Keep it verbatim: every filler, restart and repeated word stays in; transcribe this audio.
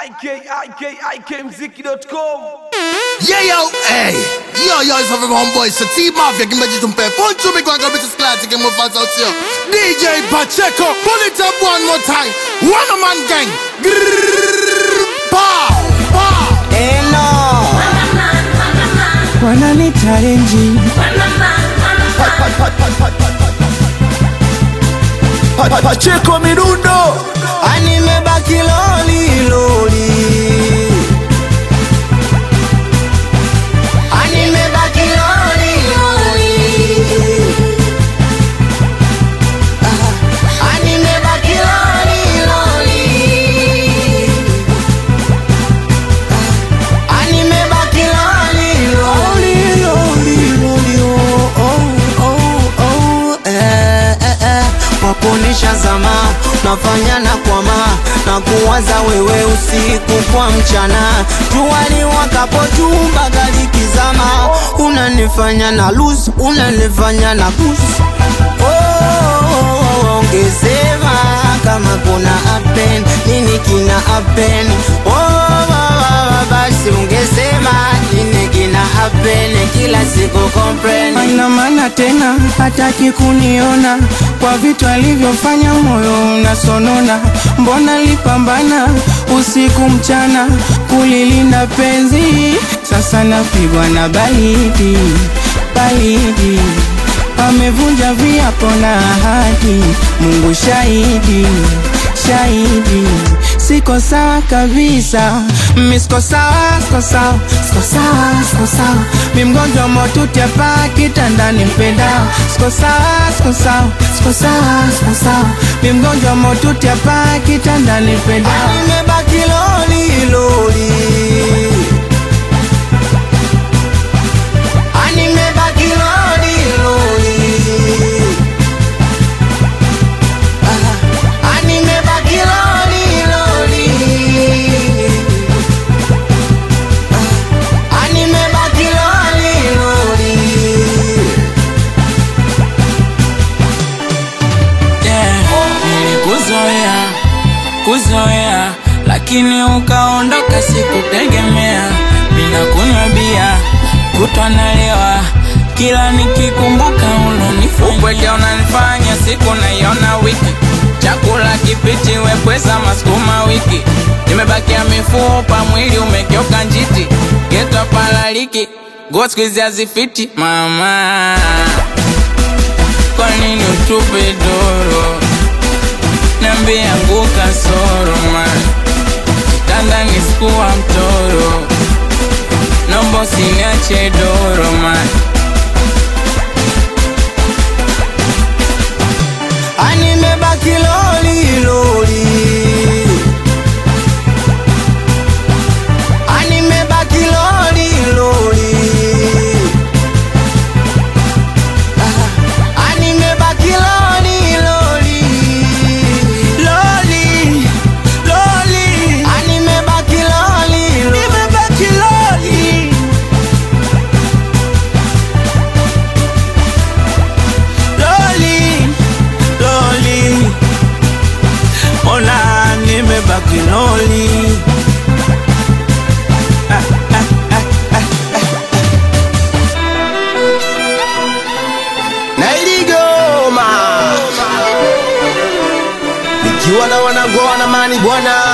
I K I K I K mziki dot com. Yeah yo, hey, yo yo, it's everyone boys. So team mafia, give me just some pay. Punch to me, go and go to class to get more fans out here. D J Pacheco, pull it up one more time. One man gang. Grrrr, pow, pow. Hey no. Wanani challenge. Pacheco Mirundo. Animebaki loli loli. Animebaki loli loli. Animebaki loli loli. Animebaki loli loli loli loli. Oh oh oh oh. Eh eh eh. Wakunisha zama, nafanya na kwama, na kuwaza wewe usiku kwa mchana. Juali wakapotumba gali kizama, unanifanya na lose, unanifanya na push. Oh, ungesema kama kuna happen, nini kina happen. Oh, basi ungesema nini kina happen, kila siku comprehend. Haina maana tena, hataki kuniona kwa vitu alivyofanya, moyo unasonona. Mbona lipambana usiku mchana kulilinda penzi, sasa napigwa na baridi baridi. Amevunja viapo na ahadi, Mungu shahidi shahidi. Siko sawa kabisa, mi siko sawa, siko sawa, siko sawa, siko sawa. Mi mgonjwa motuti hapa kitandani mpenda. Siko sawa, siko sawa, siko sawa, siko sawa. Mi mgonjwa motuti hapa kitandani mpenda. Nimebaki loli loli. Nimebaki loli loli. Nimebaki loli loli. Nimebaki loli loli. Yeah, nilikuzoea, kuzoea, lakini ukaondoka, sikutegemea. Bila kunywa bia, kutwa nalewa, kila nikikumbuka unanifanya. Upweke unanifanya, siku naiona wiki. Chakula kipiti, wepweza maskuma wiki. Nimebakia mifupa, mwili umegeuka njiti. Geto palaliki, go squeeze hazifiti. Mama, kwa nini utupe doro? Niambie anguka soro man, kitandani sikuwa mtoro. Nombo usiniache doro man. Nimebaki loli loli. Nimebaki loli loli. Nimebaki loli loli. Loli loli. Nimebaki loli loli. Nimebaki loli. Loli loli. Ona nimebaki loli. Ah, ah, ah, ah, ah. Nailigoma nikiwa na wanangoa na mani bwana.